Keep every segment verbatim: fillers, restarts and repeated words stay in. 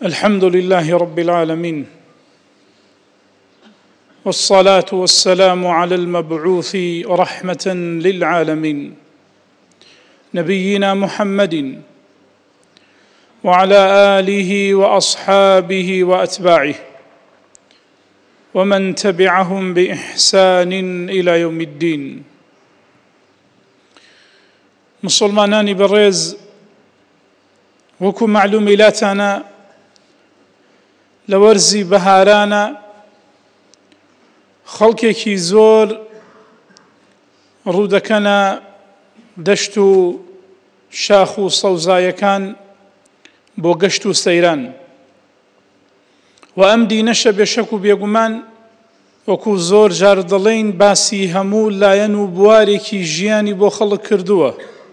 الحمد لله رب العالمين، والصلاة والسلام على المبعوث رحمة للعالمين نبينا محمد وعلى آله وأصحابه وأتباعه ومن تبعهم بإحسان إلى يوم الدين. مسلمانان بالرز، وەکو معلومی لاتانە لە وەرزی بەهارانە خەڵکێکی زۆر ڕوودەکەنە دەشت و شاخ و سەوزایەکان بۆ گەشت و سەیران، و ئەم دینەشە بێشەک و بێگومان وەکو زۆر جار دەڵێن باسی هەموو لایەن و بوارێکی ژیانی بۆ خەڵک کردووە.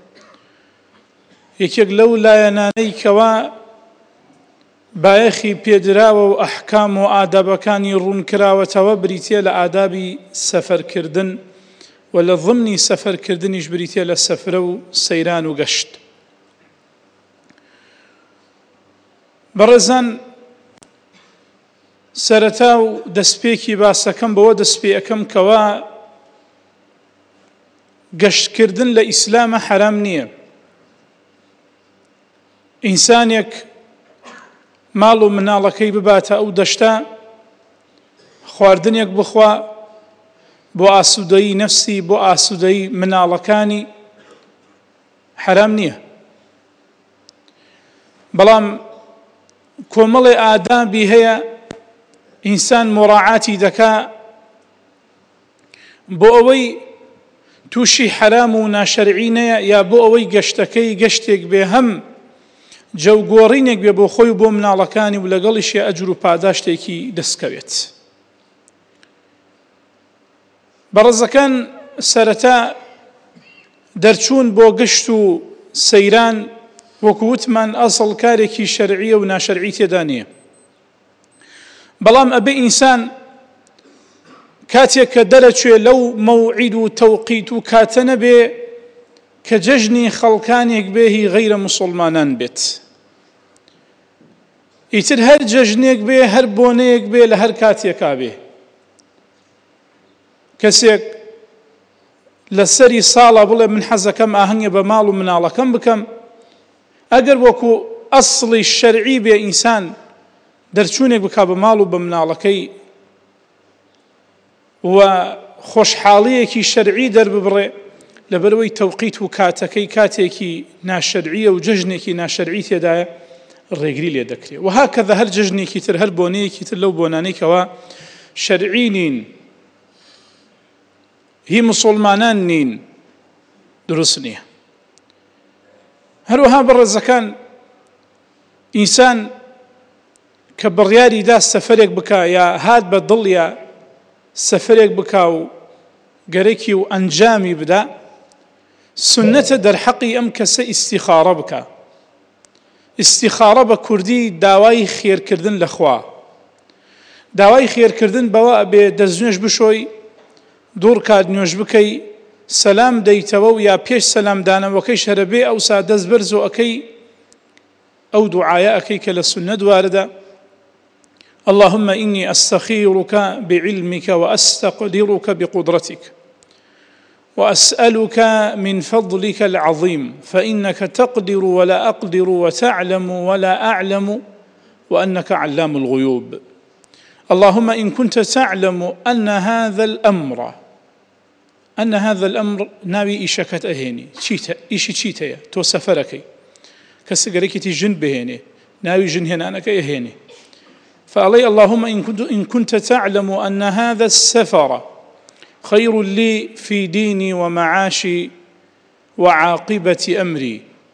یەکێک لەو لایەنانەی کەوا بایەخی پێدراوە و ئەحکام و ئادابەکانی ڕوونکراوەتەوە بریتیە لە ئادابی سەفەرکردن، و لە ضمنی سەفەرکردنیش بریتیە لە سەفرە و سەیران و گەشت. بەڕێزان، سەرەتا و دەستپێکی باسەکەم بەوە دەستپێ ئەەکەم کەوا گەشتکردن لە ئیسلامە حەرام نییە. ئینسانێک ماڵ و مناڵەکەی بباتە ئەو دەشتە، خواردنێک بخوا بۆ ئاسوودەیی نەفسی، بۆ ئاسوودەیی مناڵەکانی، حەرام نییە. بەڵام کۆمەڵێ ئادابی هەیە ئینسان مڕاعاتی دەکا بۆ ئەوەی تووشی حەرام و ناشەرعی نەیە، یا بۆ ئەوەی گەشتەکەی گەشتێک بێ هەم جەوگۆڕینێک بێ بۆ خۆی و بۆ مناڵەکانی، و لەگەڵیشی ئەجر و پاداشتێکی دەستکەوێت. بەڕێزەکان، سەرەتا دەرچوون بۆ گەشت و سەیران وەکو وتمان ئەسڵ کارێکی شەرعیە و ناشەرعی تێدا نییە. بەڵام ئەبێ ئینسان کاتێک کە دەرەچوێ لەو مەوعید و تەوقیت و کاتە نەبێ کە جەژنی خەڵکانێک بێ هی غەیرە موسڵمانان بێت. ئیتر هەر جەژنێک بێ، هەر بۆنەیەک بێ، لە هەر کاتێکا بێ. کەسێک لە سەری ساڵە بڵێ من حەزەکەم ئاهەنگێ بە ماڵ و مناڵەکەم بکەم، ئەگەر وەکو ئەسڵی شەرعی بێ ئینسان دەرچوونێک بکا بە ماڵ و بە مناڵەکەی و خۆشحاڵیەکی شەرعی دەرببڕێ، لەبەرەوەی تەوقیت و کاتەکەی کاتێکی ناشەرعیە و جەژنێکی ناشەرعی تێدایە، ڕێگری لێ دەکرێت. و هاکەذا هەر جەژنێکی تر، هەر بۆنەیەکی تر لەو بۆنانەی کەوا شەرعی نین، هی موسڵمانان نین، دروست نییە. هەروەها بەڕێزەکان، ئینسان کە بڕیاری دا سەفەرێک بکا، یا هات بە دڵیا سەفەرێک بکا و گەرەکی و ئەنجامی بدا، سنەتە دەرحەقی ئەم کەسە ئیستیخارە بکە. ئیستیخارە بە کوردی داوای خێرکردن لە خوا. داوای خێرکردن بەوە ئەبێ دەستنوێژ بشۆی، دوور کات نوێژ بکەی، سەلام دەیتەوە، و یا پێش سەلام دانەوەکەی شەرەبێ ئەوسا دەست بەرز و ئەەکەی ئەو دوعایە ئەەکەی کە لە سنەت واردە: اللهم إني أستخيرك بعلمك وأستقدرك بقدرتك وأسألك من فضلك العظيم فإنك تقدر ولا أقدر وتعلم ولا أعلم وأنك علام الغيوب. اللهم إن كنت تعلم أن هذا الأمر أن هذا الأمر ناوي إيشكت أهيني إيشي تشيتيا تو سفركي كسجريكتي جن بهيني ناوي جن هنا أنا كيهيني. فعلي اللهم إن كنت, إن كنت تعلم أن هذا السفر خير لي في ديني ومعاشي وعاقبة أمري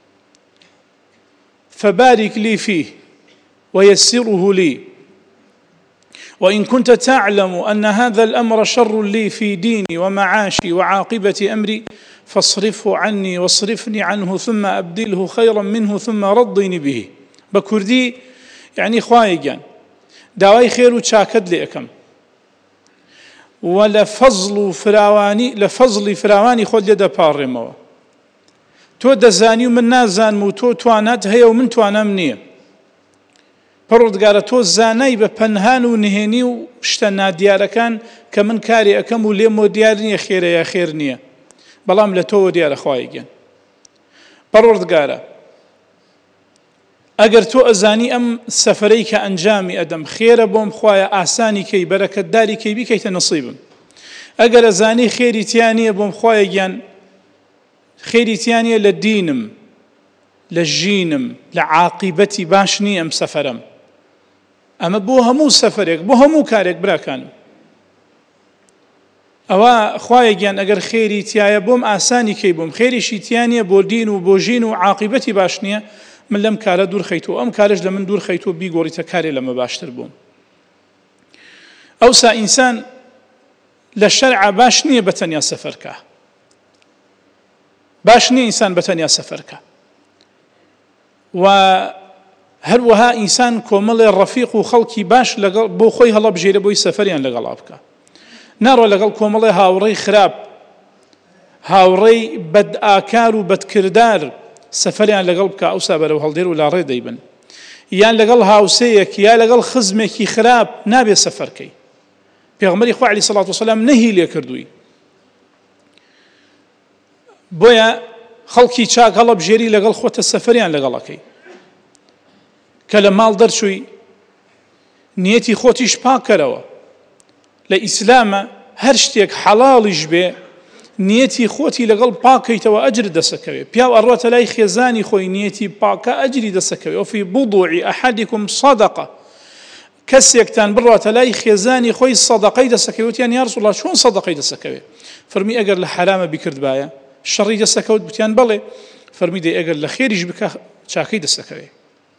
فبارك لي فيه ويسره لي، وإن كنت تعلم أن هذا الأمر شر لي في ديني ومعاشي وعاقبة أمري فاصرفه عني واصرفني عنه ثم أبدله خيرا منه ثم رضني به. بكردي يعني خوايقان داوای خێر و چاکەت لێ ئەەکەم، و لە فەزڵ و فراوانی لە فەزڵی فراوانی خۆت لێ دەپاڕێمەوە. تۆ دەزانی و من نازانم، و تۆ توانات هەیە و من توانام نییە. پەروەردگارە تۆ زانای بە پەنهان و نهێنی و شتە نادیارەکان کە من کاری ئەەکەم و لێمەوە دیار نییە خێرە یا خێر نییە، بەڵام لە تۆوە دیارە خوای گەن. پەروەردگارە ئەگەر تۆ ئەزانی ئەم سەفەرەی کە ئەنجامی ئەدەم خێرە بۆم، خوایە ئاسانی کەی بەرەکەتداری کەی بیکەیتە نەسیبم. ئەگەر ئەزانی خێری تیان نییە بۆم، خوایە گیان خێری تیان نییە لە دینم، لە ژینم، لە عاقیبەتی باش نییە ئەم سەفەرەم. ئەمە بۆ هەموو سەفەرێک، بۆ هەموو کارێک براکانم. ئەوە خوایە گیان ئەگەر خێری تایە بۆم ئاسانی کەی بووم، خێریشی تیان نییە بۆ دین و بۆ ژین و عاقیبەتی باش نییە، من لەم کارە دوور خەیتەوە، ئەم کارش لە من دوور خەیتەوە، بیگۆڕیتە کارێ لەمە باشتر بووم. ئەوسا ئینسان لە شەرعە باش نییە بەتەنیا سەفەرکە، باش نییە ئینسان بەتەنیا سەفەرکە. و هەروەها ئینسان کۆمەڵێ ڕەفیق و خەڵکی باش لەگەڵ بۆ خۆی هەڵەبژێرە بۆی سەفەریان لەگەڵا بکە، ناڕۆ لەگەڵ کۆمەڵێ هاوڕێی خراپ، هاوڕێی بەدئاکار و بەدکردار سەفەریان لەگەڵ بکە، ئەوسا بەرەو هەڵدێر و لاڕێ دەیبن. یان لەگەڵ هاوسەیەک یا لەگەڵ خزمێکی خراپ نابێ سەفەرکەی. پێغەمبەری خوا عەلەیهی سەڵات وسەلام نەهی لێ کردووی. بۆیە خەڵکی چاک هەڵەبژێری لەگەڵ خۆتە سەفەریان لەگەڵەکەی، کە لە ماڵ دەرچووی نیەتی خۆتیش پاکەرەوە. لە ئیسلامە هەر شتێک حەڵاڵیش بێ نیەتی خۆتی لەگەڵ پاکەیتەوە ئەجر دەسەکەوێ. پیاو ئەڕۆتە لای خێزانی خۆی نیەتی پاکە ئەجری دەسەکەوێ. وفی بوضوعی ئەحەدیکم صەدەقە، کەسێکتان بڕاتە لای خێزانی خۆی سەدەقەی دەسەکەوێتیان یا ڕەسوڵ الله چۆن سەدەقەی دەسەکەوێ؟ فەرمی ئەگەر لە حرامە بیکرد بایە شەڕی دەسەکەوت، بتیان بەڵێ. فەرمی دەی ئەگەر لە خێریش بکە چاکەی دەسەکەوێ.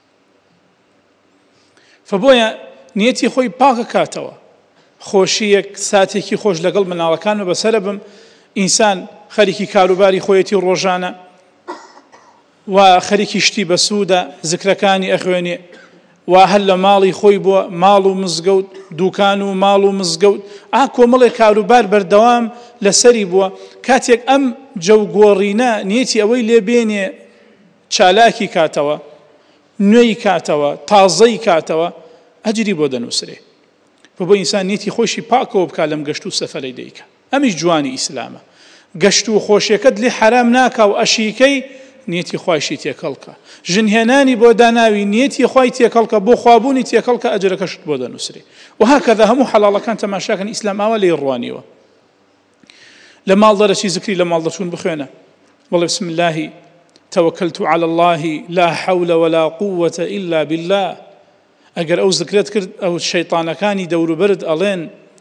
فبۆیە نیەتی خۆی پاکە کاتەوە. خۆشیەک ساتێکی خۆش لەگەڵ مناڵەکانمە بەسەرە بم، ئینسان خەریکی کاروباری خۆیەتی ڕۆژانە و خەریکی شتی بەسوودە، زکرەکانی ئەخوێنێ و هەر لە ماڵی خۆی بووە، ماڵ و مزگەوت، دوکان و ماڵ و مزگەوت، ئا کۆمەڵێک کاروبار بەردەوام لەسەری بووە. کاتێک ئەم جەوگۆڕینە نیەتی ئەوەی لێبێنێ چالاکی کاتەوە، نوێی کاتەوە، تازەی کاتەوە، ئەجری بۆ دەنووسرێ. بۆ ئینسان نیەتی خۆشی پاکەوە بکە لەم گەشت و سەفەرەی دەیکە. ئەمیش جوانی ئیسلامە. گەشت و خۆشیەکەت لێ حرام ناکا و ئەشیکەی نیەتی خوایشی تێکەڵکە. ژنهێنانی بۆ داناوی نیەتی خوای تێکەڵکە، بۆ خوابوونی تێکەڵکە، ئەجرەکەشت بۆ دەنووسرێ. و هاکەذا هەموو حەڵاڵەکان تەماشاکەن، ئیسلام ئاوا لێی ڕوانیوە. لە ماڵ دەرەچی زکری لە ماڵ دەچوون بخوێنە، بەڵێ بسم الله توكلت على الله لا حول ولا قوة إلا بالله. ئەگەر ئەو زکرێت کرد، ئەو شەیطانەکانی دەوروبەرت ئەڵێن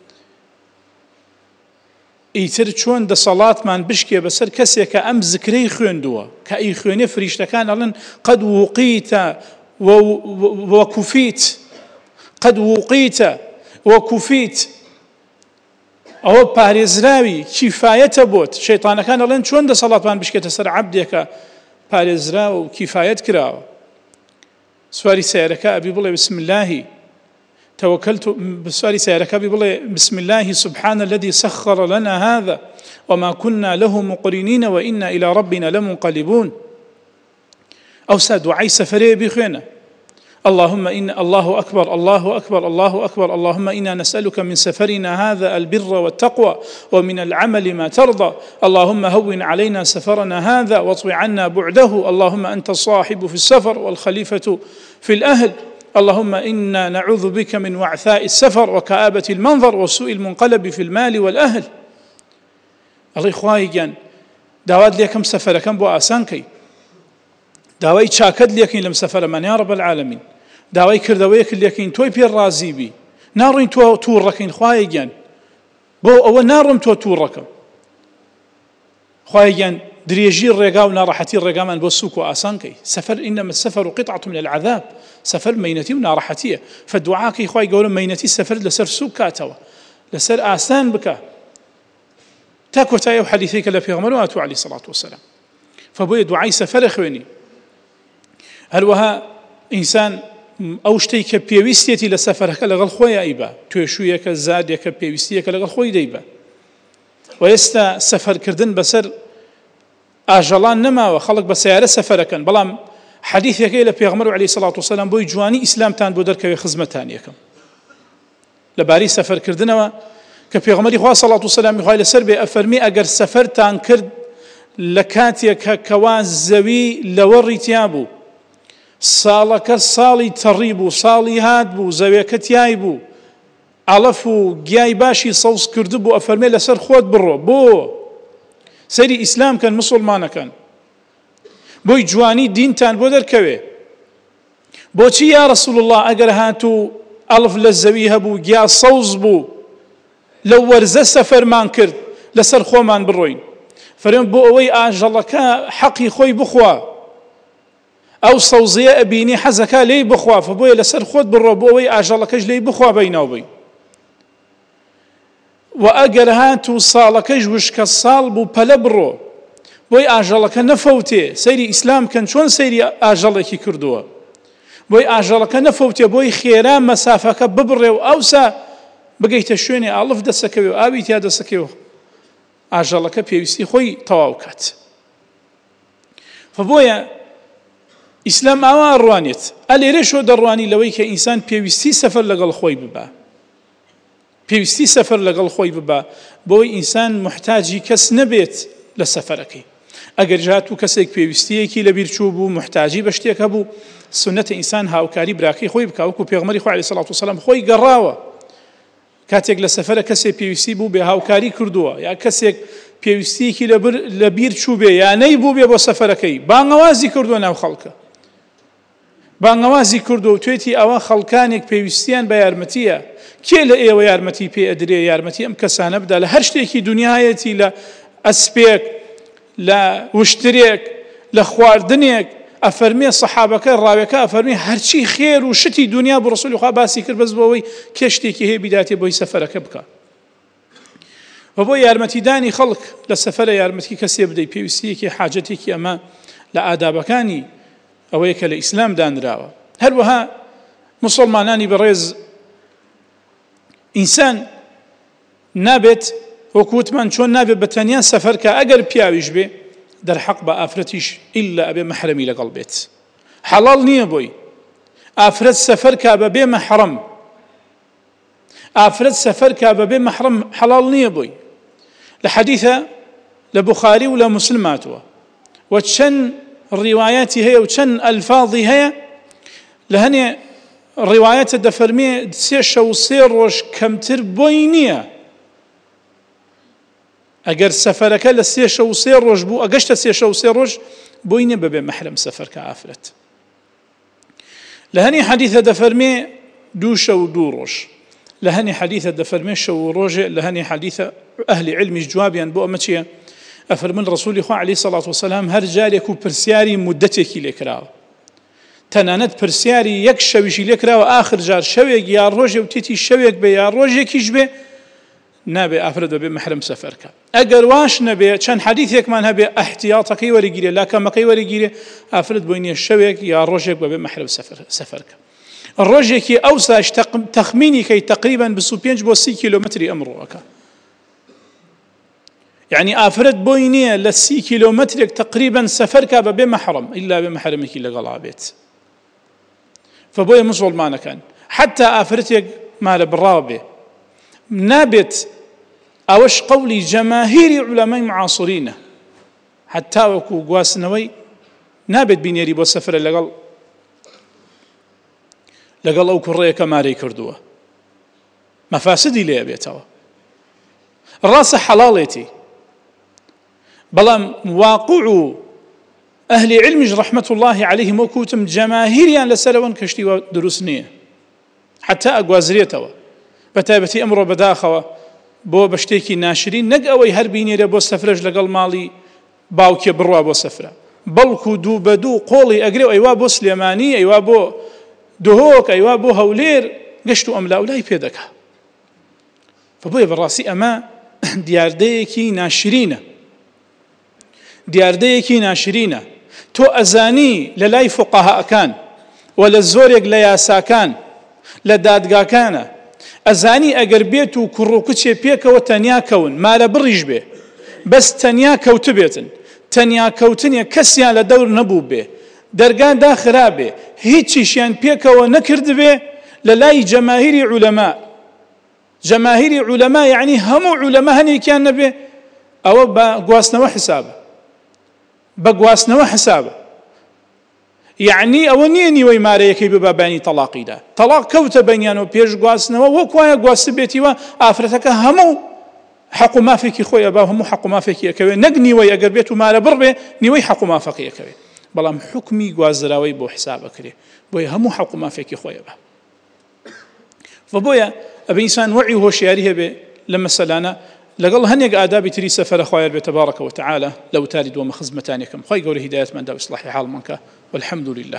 ئیتر چۆن دەسەڵاتمان بشکێ بەسەر کەسێکە ئەم زکرەی خوێندووە، کە ئەی خوێنێ فریشتەکان ئەڵێن قەد ووقیتە وەکوفیت، قەد ووقیتە وەکوفیت، ئەوە پارێزراوی کیفایەتە بۆت. شەیطانەکان ئەڵێن چۆن دەسەڵاتمان بشکێتە سەر عەبدێکە پارێزراوە و کیفایەت کراوە. سواری سیارەکە ئەبی بڵێ بسم الله توكلت، بسواری سیارەکە ئەبی بڵێ بسم الله سبحان الذي سخر لنا هذا وما كنا له مقرنين وإنا إلى ربنا لمنقلبون. أو سادعي سفرية بخينا اللهم إن الله أكبر الله أكبر الله أكبر اللهم إنا نسألك من سفرنا هذا البر والتقوى ومن العمل ما ترضى اللهم هون علينا سفرنا هذا واطوي عنا بعده اللهم أنت الصاحب في السفر والخليفة في الأهل اللهم إنا نعوذ بك من وعثاء السفر وكآبة المنظر وسوء المنقلب في المال والأهل. الله إخوائي جان داواد ليكم سفر كم بو آسانكي، داوای چاکەت لێکین لەم سەفەرەمان یا رب العالمین، داوای کردەوەیەک لێکین تۆی پێ ڕازی بی، ناڕۆین تۆ تووڕەکەین. خوایە گیان بۆ ئەوە ناڕۆم تۆ تووڕەکەم. خوایە گیان درێژی ڕێگا و ناڕەحەتی ڕێگامان بۆ سووک و ئاسانکەی. سەفەر ئینەمە السەفەر قطعة من العذاب، سەفەر مەینەتی و ناڕەحەتیە. فدوعاکەی خوای گەورە مەینەتی سەفەر لەسەر سووک کاتەوە، لەسەر ئاسان بکە، تا کۆتایی ئەو حەدیثەی کە لە پێغەمبەر هاتووە عەلەیهی سەڵات وسەلام. فبۆیە دوعای سەفەرە خوێنی. هەروەها ئینسان ئەو شتەی کە پێویستێتی لە سەفەرەکە لەگەڵ خۆی ئەیبا، توێشوویەکە زادێکە پێویستیەکە لەگەڵ خۆی دەیبا. و ئێستا سەفەرکردن بەسەر ئاژەڵان نەماوە، خەڵک بە سەیارە سەفەرەکەن، بەڵام حەدیثێکەی لە پێغەمبەر عەلەیهی سەڵات وسەلام بۆی جوانی ئیسلامتان بۆ دەرکەوێ خزمەتتان یەکەم لەبارەی سەفەرکردنەوە کە پێغەمبەری خوا سەڵات وسەلامی خوای لەسەر بێ ئەفەرمی ئەگەر سەفەرتان کرد لە کاتێک کەوا زەوی لەوەڕی تیا بوو ساڵەکە ساڵی تەڕی بوو ساڵی هات بوو زەویەکە تیای بوو ئەڵەف و گیای باشی سەوز کرد بوو ئەفەرمێ لەسەر خۆت بڕۆ بۆ سەیری ئیسلام کەن مسڵمانەکەن بۆی جوانی دینتان بۆ دەرکەوێ بۆچی یا ڕەسوول الله ئەگەر هاتوو ئەڵف لە زەوی هەبوو گیا سەوز بوو لەو وەرزە سەفەرمان کرد لەسەر خۆمان بڕۆین فەرمێ بۆ ئەوەی ئاژەڵەکە حەقی خۆی بخوا ئەو سەوزەیە ئەبینی حەزەکە لێی بخوا فبۆیە لەسەر خۆت بڕۆ بۆ ئەوەی ئاژەڵەکەش لێی بخوا بەیناو بی و ئەگەر هاتوو ساڵەکەش وشکە ساڵ بوو پەلە بڕۆ بۆی ئاژەڵەکە نەفەوتێ سەیری ئیسلام کەن چۆن سەیری ئاژەڵێکی کردووە بۆی ئاژەڵەکە نەفەوتێ بۆی خێرا مەسافەکە ببڕێ و ئەوسا بگەیتە شوێنێ ئاڵف دەسەکەوێ و ئاوی تیا دەسەکەوێ ئاژەڵەکە پێویستی خۆی تەواو کات فبۆیە ئیسلام ئاوا ڕوانێت ئەلێرەشۆ دەڕوانی لەوەی کە ئینسان پێویستی سەفەر لەگەڵ خۆی ببە پێویستی سەفەر لەگەڵ خۆی ببە بۆی ئینسان محتاجی کەس نەبێت لە سەفەرەکەی ئەگەر جات و کەسێک پێویستیەکی لەبیر چوو بوو محتاجی بە شتێک هەبوو سنەتە ئینسان هاوکاری براکەی خۆی بکە وەکو پێغەمبەری خوا عەلەیهی سەڵات وسەلام خۆی گەڕاوە کاتێک لە سەفەرە کەسێک پێویستی بوو بێ هاوکاری کردووە یا کەسێک پێویستیەکی لەبیر چوو بێ یا نەی بوو بێ بۆ سەفەرەکەی بانگەوازی کردووە ناو خەڵکە بانگەوازی کردو و توێتی ئەوە خەڵکانێک پێویستیان بە یارمەتیە کێ لە ئێوە یارمەتی پێ ئەدرێ یارمەتی ئەم کەسانە بدا لە هەر شتێکی دنیایەتی لە ئەسپێک لە وشترێک لە خواردنێک ئەفەرمێ سەحابەکە ڕاوێکە ئەفەرمێ هەرچی خێر و شتی دنیا بۆ ڕەسوولی خوا باسی کرد بەس بۆەوەی کێ شتێکی هەیە بیداتێ بۆی سەفەرەکە بکە و بۆ یارمەتیدانی خەڵک لە سەفەرە یارمەتی کەسێ بدەی پێویستیەکی حاجەتێکی ئەمە لە ئادابەکانی ئەوەیە کە لە ئیسلام دانراوە هەروەها مسلمانانی بەڕێز ئینسان نابێت وەکوتمان چۆن نابێت بە تەنیا سەفەر کە ئەگەر پیاویش بێ دەرحەق بە ئافرەتیش ئیلا ئەبێ مەحرەمی لەگەڵ بێت حەڵاڵ نییە بۆی ئافرەت سەفەر کا بە بێ مەحرەم ئافرەت سەفەر کا بە بێ مەحرەم حەڵاڵ نییە بۆی لە حەدیثە لە بوخاری و لە موسلم هاتووە و چەند ڕیوایەتی هەیە و چەند ئەلفاظی هەیە لە هەنێ ڕیوایەتە دەفەرمێ سێ شەو سێ ڕۆژ کەمتر بۆی نییە ئەگەر سەفەرەکە لە سێ شەو سێ ڕۆژ بوو ئەگەشتە سێ شەو سێ ڕۆژ بۆی نییە بەبێ مەحرەم سەفەر کە ئافرەت لە هەنێ حەدیثە دەفەرمێ دوو شەو دوو ڕۆژ لە هەنێ حەدیثە دەفەرمێ شەو و ڕۆژێ لە هەنێ حەدیثە ئەهلی علمیش جوابیان بۆ ئەمە چییە ئەفەرمن ڕەسوولی خوا عەلەیهی سەڵات وسەلام هەر جارێک و پرسیاری مودەتێکی لێکراوە تەنانەت پرسیاری یەک شەویشی لێکراوە ئاخر جار شەوێک یا ڕۆژێ و تێتی شەوێک بێ یا ڕۆژێکیش بێ نابێ ئافرەت بەبێ مەحرەم سەفەرکە ئەگەر واش نەبێ چەند حەدیثێکمان هەبێ ئەحتیاطەکەی وەرەگیرێ لاکەمەکەی وەرەگیرێ ئافرەت بۆی نییە شەوێک یا ڕۆژێک بەبێ مەحرەم سەفەرکە ڕۆژێکی ئەوساش تەخمینی کەی تەقریبەن بیست و پێنج بۆ سی کیلۆمەتری ئەمڕۆەکە يعني ئافرەت بۆی نییە لە سی کیلۆمەترێک تقریبەن سەفەرکە بەبێ مەحرەم ئیلا بێ مەحرەمێکی لەگەڵا بێت فبۆیە مسڵمانەکان حتا ئافرەتێک مالە بڕاو بێ نابێت ئەوەش قەولی جەماهیری عولەمای معاصرینە حتا وەکو گواستنەوەی نابێت بینێری بۆ سەفرە لەگەڵ لەگەڵ ئەو کوڕەیە کە مارەی کردووە مەفاسدی لێ بێتەوە ڕاستە حەڵاڵێتی بەڵام واقع و ئەهلی علمیش ڕەحمەت الله عەلەیهیم وەکوتم جەماهیریان لەسەرەوەن کەشتیوە دروست نییە حتا ئەگوازرێتەوە بەتایبەتی ئەمڕۆ بەداخەوە بۆ بە شتێکی ناشرین نەک ئەوەی هەر بینێرە بۆ سەفرەش لەگەڵ ماڵی باوکێ بڕوا بۆ سەفرە بەڵکو دوو بە دوو قۆڵی ئەگرێ و ئەیوا بۆ سلێمانی ئەیوا بۆ دهۆک ئەیوا بۆ هەولێر گەشت و ئەملاولای پێدەکا فبۆیە بەڕاستی ئەمە دیاردەیەکی ناشرینە دیاردەیەکی ناشرینە تۆ ئەزانی لە لای فوقەهاکان و لە زۆرێک لە یاساکان لە دادگاکانە ئەزانی ئەگەر بێت و کوڕ و کچێ پێکەوە تەنیا کەون مالە بڕیش بێ بەس تەنیا کەوت بێتن تەنیا کەوتنێ کەسیان لە دەور نەبوو بێ دەرگان داخرابێ هیچیشیان پێکەوە نەکردبێ لە لای جەماهیری عولەما جەماهیری عولەما یعنی هەموو عولەما هەنێکیان نەبێ ئەوە بە گواستنەوە حسابە بە گواستنەوە حسابە یعنی ئەوە نییە نیوەی مارەیەکەی ببابانی تەلاقیدا تەلاق کەوتە بەینیانەوە پێش گواستنەوە وەکوایە گواست بێتیوە ئافرەتەکە هەموو حەق و مافێکی خۆی ئەبا هەموو حەق و مافێکی ئەکەوێ نەک نیوەی ئەگەر بێت و مارە بڕبێ نیوەی حەق و مافەقی ئەکەوێ بەڵام حکمی گوازراوەی بۆ حساب ئەکرێ بۆیە هەموو حەق و مافێکی خۆی ئەبا فبۆیە ئەبێ ئینسان وەعی و هۆشیاری هەبێ لە مەسەلانە لەگەڵ هەنێک ئادابی تری سەفەرە خوایە بێ تەبارەکە وتەعالە لە وتاری دووەمە خزمەتانێکم خۆی گەورە هیدایەتماندا و ئیسلاحی حاڵمان کە والحمد لله.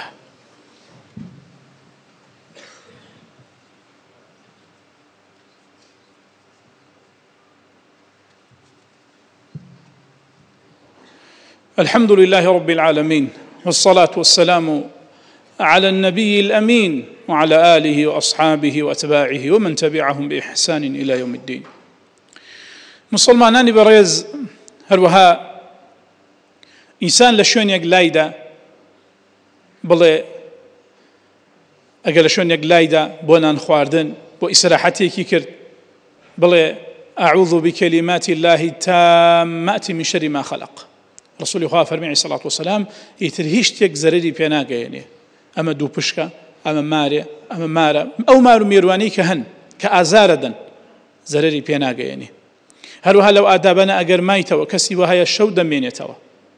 الحمد لله رب العالمين والصلاة والسلام على النبي الأمين وعلى آله وأصحابه وأتباعه ومن تبعهم بإحسان إلى يوم الدين. مسلمانانی بەڕێز هەروەها ئینسان لە شوێنێک لایدا بڵێ ئەگەر لە شوێنێک لایدا بۆ نان خواردن بۆ ئیسراحەتێکی کرد بڵێ أعوذ بكلمات الله التامات من شر ما خلق. رسول خوا فەرمی عەلەیهی سەڵات وسەلام ئیتر هیچ شتێک زەرەری پێ ناگەیەنێ ئەمە دوو پشکە ئەمە مارێ ئەمە مارە ئەو مار و میێروانەی کە هەن کە ئازارە دەن زەرەری پێ ناگەیەنێ. هەروەها لەو ئادابانە ئەگەر مایتەوە کەسی وهەیە شەو دەمێنێتەوە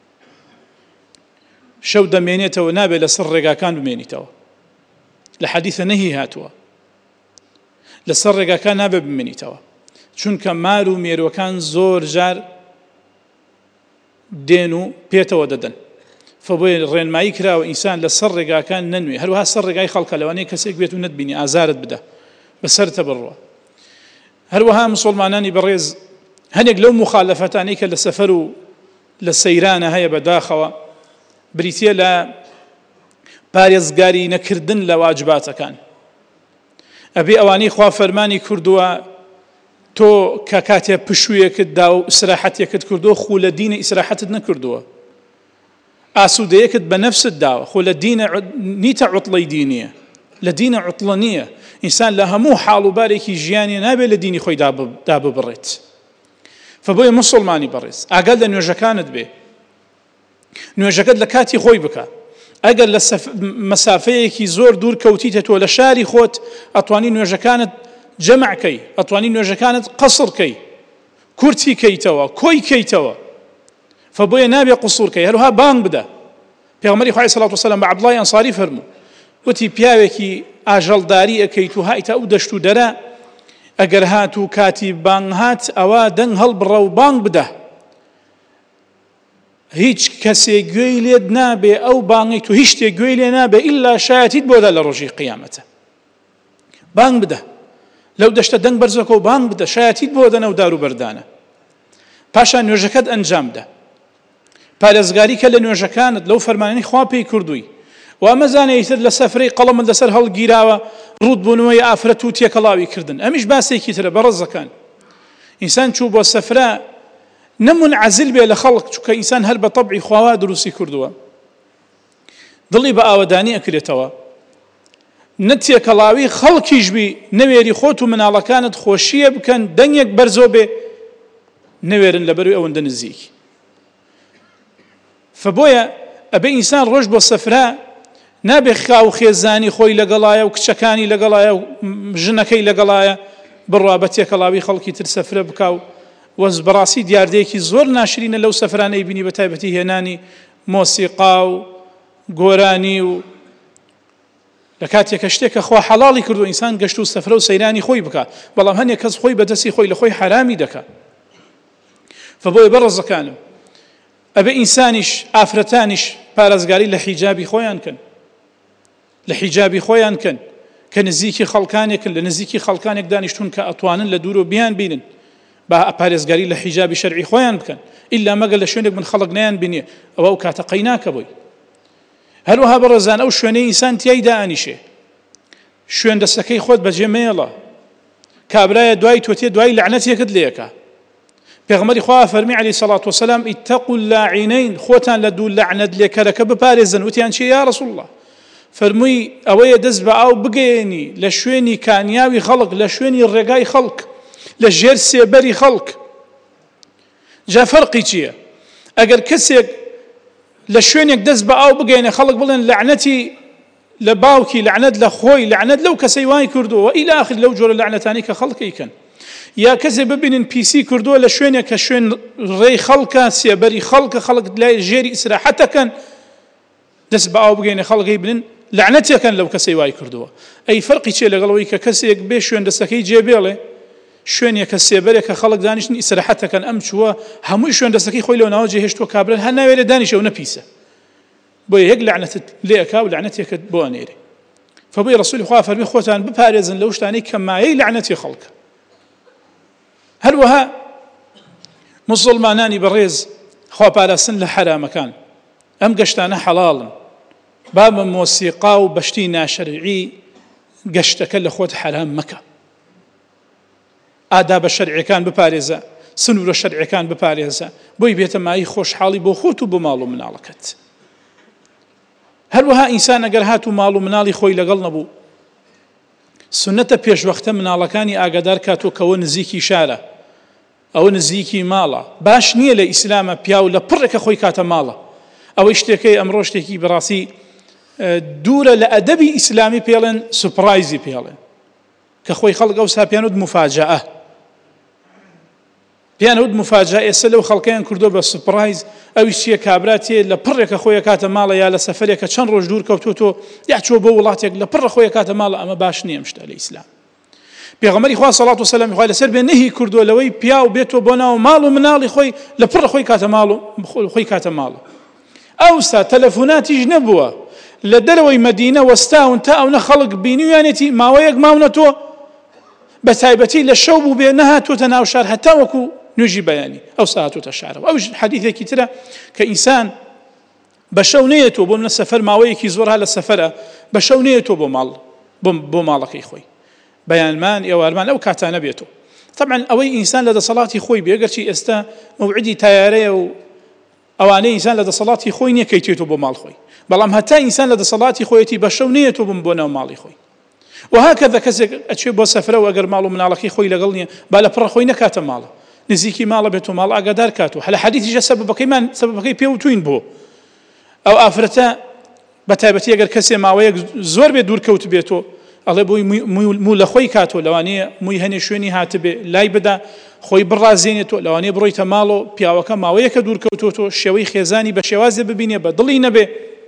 شەو دەمێنێتەوە نابێت لەسەر ڕێگاکان بمێنیتەوە لە حەدیثە نەهی هاتووە لەسەر ڕێگاکان نابێت بمێنیتەوە چونکە مار و مێروەکان زۆر جار دێن و پێتەوە دەدەن فبۆیە ڕێنمایی کراوە ئینسان لەسەر ڕێگاکان نەنوێ هەروەها سەر ڕێگای خەڵکە لەوانەیە کەسێک بێت و نەتبینی ئازارت بدە بەسەرتە بڕوە. هەروەها مسلمانانی بەڕێز هەنێک لەو مخالەفەتانەی کە لە سەفەر و لە سەیرانە هەیە بەداخەوە بریتیە لە پارێزگاری نەکردن لە واجباتەکان ئەبێ ئەوانەی خوا فەرمانی کردووە تۆ کە کاتێ پشوویەکت دا و ئیسراحەتێکت کردووە خو لە دینە ئیسراحەتت نەکردووە ئاسوودەیەکت بە نەفست داوە خۆ لە دینە نیتە عوتڵەی دینیە لە دینە عوتڵە نییە ئینسان لە هەموو حاڵ و بارێکی ژیانی نابێت لە دینی خۆی داببڕێت. فبۆیە مسلمانی بەڕێز ئاگال لە نوێژەکانت بێ نوێژەکەت لە کاتی خۆی بکە ئەگەر لە مەسافەیەکی زۆر دوور کەوتیتە تۆ لە شاری خۆت ئەتوانی نوێژەکانت جەمعکەی ئەتوانی نوێژەکانت قەسڕکەی کورتی کەیتەوە کۆی کەیتەوە فبۆیە نابێ قسوورکەی هەروها بانگ بدە. پێغەمبەری خوا عەلەیهی سەڵات وسەلام بە عەبدوڵای ئەنساری فەرموو وتی پیاوێکی ئاژەڵداری ئەکەیت و هایتە ئەو دەشت و دەرە ئەگەر هات و کاتی بانگ هات ئەوە دەنگ هەڵبڕە و بانگ بدە هیچ کەسێک گوێی لێت نابێ ئەو بانگی تو هیچ شتێک گوێی لێ نابێ ئیلا شایەتیت بۆدا لە ڕۆژی قیامەتە بانگ بدە لەو دەشتە دەنگ بەرزەکە و بانگ بدە شایەتیت بۆ دەنە و دار و بەردانە پاشان نوێژەکەت ئەنجام بدە پارێزگاری کە لە نوێژەکانت لەو فەرمانەی خوا پێی کردووی و ئەمەزانە ئیتر لە سەفرەی قەڵەمت لەسەر هەڵگیراوە ڕوود بوونەوەی ئافرەت و تێکەڵاوی کردن ئەمیش باسێکی ترە بەڕەزەکان ئینسان چوو بۆ سەفرە نەمونعەزل بێ لە خەڵک چونکە ئینسان هەر بە تەبعی خواوا دروستی کردووە دڵی بە ئاوەدانی ئەکرێتەوە نەتێکەڵاوی خەڵکیش بی نەوێری خۆت و مناڵەکانت خۆشیە بکەن دەنگێک بەرزۆ بێ نەوێرن لەبەروی ئەوەندە نزیک. فبۆیە ئەبێ ئینسان ڕۆژ بۆ سەفرە نابێ خاو خێزانی خۆی لەگەڵایە و کچەکانی لەگەڵایە و ژنەکەی لەگەڵایە بڕوا بە تێکەڵاوی خەڵکی تر سەفرە بکا و وەز بەڕاستی دیاردەیەکی زۆر ناشرینە لەو سەفرانەی بینی بە تایبەتی هێنانی مۆسیقا و گۆرانی و لە کاتێکە شتێکە خوا حەڵاڵی کردو ئینسان گەشت و سەفرە و سەیرانی خۆی بکە بەڵام هەنێک کەس خۆی بەدەستی خۆی لە خۆی حرامی دەکات. فبۆیە بەڕێزەکانم ئەبێ ئینسانیش ئافرەتانیش پارێزگاری لە حیجابی خۆیان کەن لە حیجابی خۆیان کەن کە نزیکی خەڵکانێکن لە نزیکی خەڵکانێک دانیشتون کە ئەتوانن لە دوور و بیان بینن با پارێزگاری لە حیجابی شەرعی خۆیان بکەن ئیلا مەگەر لە شوێنێک من خەڵک نەیان بینێ ئەوە ئەو کاتە قەی ناکە بۆی. هەروەها بەڕێزان ئەو شوێنەی ئینسان تیایدا ئەنیشێ شوێن دەستەکەی خۆت بەجێ مێڵە کابرایە دوای تۆ تێ دوای لەعنەتێکت لێیەکە پێغەمبەری خوا فەرمی عەلەیهی سەڵات وەسەلام ئیتەقوا اللاعنەین خۆتان لە دوو لەعنەت لێکەرەکە بپارێزن. وتیان چی یا ڕەسوول الله؟ فەرمووی ئەوەیە دەست بە ئاو بگەێنی لە شوێنی کانیاوی خەڵک، لە شوێنی ڕێگای خەڵک، لە ژێر سێبەری خەڵک. جا فەرقی چییە؟ ئەگەر کەسێک لە شوێنێک دەست بە ئاو بگەێنێ خەڵک بڵێن لەعنەتی لە باوکی، لەعنەت لە خۆی، لەعنەت لەو کەسەی وای کردووە ئیلا ئاخر لەو جۆرە لەعنەتانی کە خەڵک ئەیکەن. یا کەسێک ببینن پیسی کردووە لە شوێنێک کە شوێن ڕێی خەڵکە، سێبەری خەڵکە، خەڵک لای ژێری ئیسراحەتەکەن، دەست بە ئاو بگەێنێ خەڵکی بنن لەعنەتێکەن لەو کەسەی وای کردووە. ئەی فەرقی چیە لەگەڵەوەی کە کەسێک بێ شوێن دەستەکەی جێبێڵێ، شوێنێکە سێبەرێکە خەڵک دانیشتن ئیسراحەتەکەن، ئەم چووە هەمووی شوێن دەستەکەی خۆی لەو ناوە جێهێشتووە کابرا هەر ناوێرە دانیشە و نەپیسە، بۆیە یەک لەعنەتت لێ ئەکا و لەعنەتێکت بۆ ئەنێرێ. فبووی ڕەسوولی خوا فەرمی خۆتان بپارێزن لەو شتانەی کە مایەی لەعنەتی خەڵکە. هەروەها موسڵمانانی بەڕێز خواپاراستن لە حرامەکان، ئەم گەشتانە حەڵاڵن، با بە مۆسیقا و بەشتی ناشەرعی گەشتەکە لە خۆت حرام مەکە. ئادابە شەرعیەکان بپارێزە، سنوورە شەرعیەکان بپارێزە، بۆی بێتە مای خۆشحاڵی بۆ خۆت و بۆ ماڵ و مناڵەکەت. هەروەها ئینسان ئەگەر هات و ماڵ و مناڵی خۆی لەگەڵ نەبوو، سنەتە پێشوەختە مناڵەکانی ئاگادار کاتۆ کەەوە نزیکی شارە، ئەوە نزیکی ماڵە. باش نییە لە ئیسلامە پیا و لە پڕێکە خۆی کاتە ماڵە. ئەوەی شتێکەی ئەمڕۆ شتێکی بەڕاستی دوورە لە ئەدەبی ئیسلامی پێڵێن سوپڕایزی پێڵێن، کە خۆی خەڵک ئەوسا پێیانوت مفاجەئە، پێیانوت مفاجەئە. ئێستا لەو خەڵکەیان کردووە بە سوپڕایز، ئەویش چییە؟ کابراتێ لە پڕێکە خۆی کاتە ماڵە، یا لە سەفەرێکە چەند ڕۆژ دوور کەوتوتۆ یا چۆ بۆ وڵاتێک لە پڕە خۆی کاتە ماڵە. ئەمە باش نییە شتە لە ئیسلام. پێغەمبەری خوا سەڵات وسەلامی خوای لەسەر بێ نەهی کردووە لەوەی پیا و بێتۆ بۆ ناو ماڵ و مناڵی خۆی لە پڕە خۆی کاتە ماڵ و خۆی کاتە ماڵە. ئەوستا تەلەفۆناتیش نەبووە، لە دەرەوەی مەدینە وەستاون تا ئەو نە خەڵک بینیویانێتی ماوەیەک ماونە تۆ بە تایبەتی لە شەو بوو بێ نەهاتوۆتە ناو شار هەتا وەکو نوێژی بەیانی ئەو ساهاتوتە شارەوە. ئەوش حەدیثێکی ترە کە ئینسان بە شەو نەیەتۆ بۆ منە سەفەر، ماوەیەکی زۆر ها لە سەفەرە، بە شەو نەیەتۆ بۆ ماڵ بۆ ماڵەکەی خۆی، بەیانمان ئێوارمان ئەو کاتانە بێتۆ. طبعا ئەوەی ئینسان لە دەسەڵاتی خۆی بێ، گەرچی ئێستا موعدی تایارەیە و ئەوانەی ئینسان لە دەسەڵاتی خۆی نییە کەیتێتۆ بۆ ماڵ خۆی، بەڵام هەتا ئینسان لە دەسەڵاتی خۆیەتی بە شەو نەیەتۆ بم بۆ ناو ماڵی خۆی. وهكذا کەسێک ئەچێ بۆ سەفرە و ئەگەر ماڵ و مناڵەکەی خۆی لەگەڵ نییە، با لە پڕە خۆی نەکاتە ماڵە، نزیکی ماڵە بێت و ماڵ ئاگادار کاتەوە. هەلە حەدیثیشە سەبەبەکەیمان سەبەبەکەی پێوتوین بۆ ئەو ئافرەتە، بە تایبەتی ئەگەر کەسێ ماوەیەک زۆر بێ دوورکەوت بێتۆ، ئەڵێ بۆی موو لە خۆی کاتۆ، لەوانەیە مووی هەنێ شوێنی هاتبێ لای بدا خۆی بڕازێنێتۆ، لەوانەیە بڕۆیتە ماڵ و پیاوەکە ماوەیەکە دوورکەوتۆ شێوەی خێزانی بە شێوازێ ببینێ، بە دڵی نەبێ.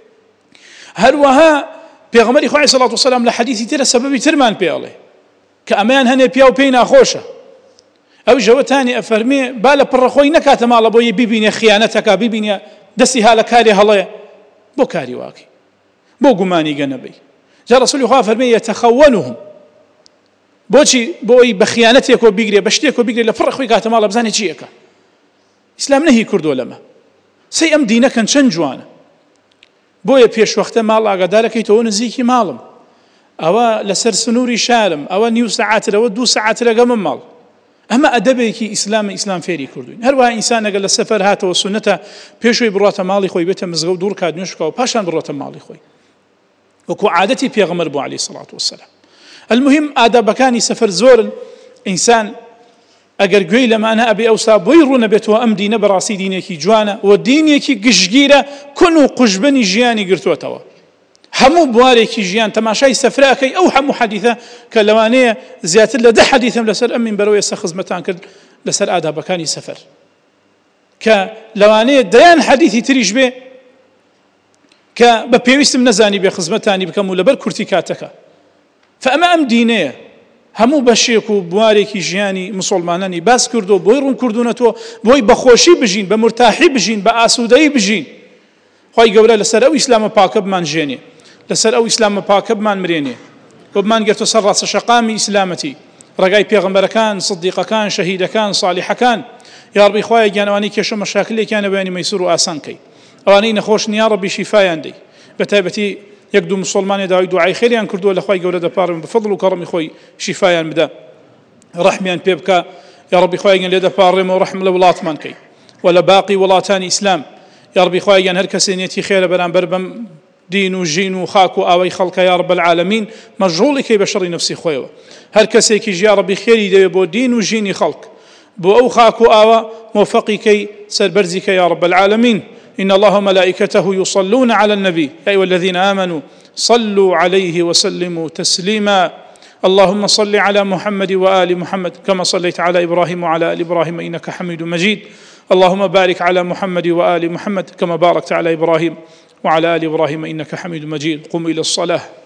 هەروەها پێغەمبەری خوا عەلەیهی سەڵات وسەلام لە حەدیثی ترە سەبەبی ترمان پێڵێ کە ئەمەیان هەنێ پیا و پێی ناخۆشە، ئەو ژەوەتانی ئەفەرمێ با لە پڕە خۆی نەکاتە ماڵە بۆی ببینێ خیانەتەکە، ببینێ دەستی ها لە کاری هەڵەیە، بۆ کاری واکەی، بۆ گومانی گەنەبەی. جا ڕەسوولی خوا فەرمێ یەتەخەوەنهم، بۆچی بۆی بە خیانەتێکۆ بیگرێ، بە شتێکۆ بیگرێ لە پڕە خۆی کاتە ماڵە بزانێ چیەکە. ئیسلام نەهی کردووە لەمە. سەی ئەم دینەکەن چەند جوانە. بۆیە پێشوەختە ماڵ ئاگادارەکەیتەوە نزیکی ماڵم، ئەوە لەسەر سنووری شارم، ئەوە نیو سەعاترەوە دوو سەعاترەگەمە ماڵ. ئەمە ئەدەبێکی ئیسلامە، ئیسلام فێری کردوین. هەروەها ئینسان ئەگەر لە سەفەر هاتەوە سنەتە پێشوەی بڕاتە ماڵی خۆی بێتە مزگەوت دوور کات نوێژ بکە و پاشان بڕاتە ماڵی خۆی، وەکو عادەتی پێغەمبەر بوو عەلەیهی سەڵات وسەلام. المهم ئادابەکانی سەفەر زۆرن. ئینسان ئەگەر گوێی لەمانە ئەبێ ئەوسا بۆی ڕوو نەبێتەوە ئەم دینە بەڕاستی دینێکی جوانە و دینێکی گشتگیرە، کون و قوژبەنی ژیانی گرتووەتەوە. هەموو بوارێکی ژیان تەماشای سەفراکەی ئەو هەموو حەدیثە کە لەوانەیە زیاتر لە دە حەدیثم لەسەر ئەم مینبەرەوە ئێستا خزمەتان کرد لەسەر ئادابەکانی سەفەر، کە لەوانەیە دەیان حەدیثی تریش بێ کە بە پێویستم نەزانی بێ خزمەتانی بکەم و لەبەر کورتی کاتەکە. فەئەمە ئەم دینەیە هەموو بەشێک و بوارێکی ژیانی مسلمانانی باس کردو، بۆی ڕوون کردوونەتەوە بۆی بەخۆشی بژین، بە مرتاحی بژین، بە ئاسوودەیی بژین. خی گەورە لەسەر ئەو ئیسلامە پاکە بمان ژێنێ، لەسەر ئەو ئیسلامە پاکە بمان مرێنێ، بۆ بمان گرتۆ سەر ڕاستە شەقامی ئیسلامەتی، ڕێگای پێغەمبەرەکان، سدیقەکان، شەهیدەکان، ساڵحەکان. یا ڕەبی خوایە گیانەوانی کێشە مەشاکلێکیانە بەیانی مەیسور و ئاسان کەی، ئەوانەی نەخۆش یا ڕەبی شیفایان دەی. بە تایبەتی یەک دوو مسلمانی داوای دوعای خێریان کردووە، لە خوای گەورە دەپارم بە فەضڵ و کەڕەمی خۆی شیفایان بدە، ڕەحمیان پێ بکە، يا ربي خواهی لێ دەپاڕێمەوە ڕەحم لە وڵاتمانکەی و لە باقی وڵاتانی ئیسلام یا ربی خواهی هەر کەسێ نێتی خێرە بەرامبەر بەم دین و ژین و خاک و ئاوەی خەڵکە یا رب العالمین مەشغوڵی کەی بە شەڕی نفسی خۆیەوە هەر کەسێکیش یا ربی خێری دەوێ بۆ دین و ژینی خەڵک بۆ ئەو خاک و ئاوە موفقی کەی سەربەرزی کە یا رب العالمین إن الله وملائكته يصلون على النبي يا أيها الذين آمنوا صلوا عليه وسلموا تسليما اللهم صل على محمد وآل محمد كما صليت على إبراهيم وعلى آل إبراهيم إنك حميد مجيد اللهم بارك على محمد وآل محمد كما باركت على إبراهيم وعلى آل إبراهيم إنك حميد مجيد قم إلى الصلاة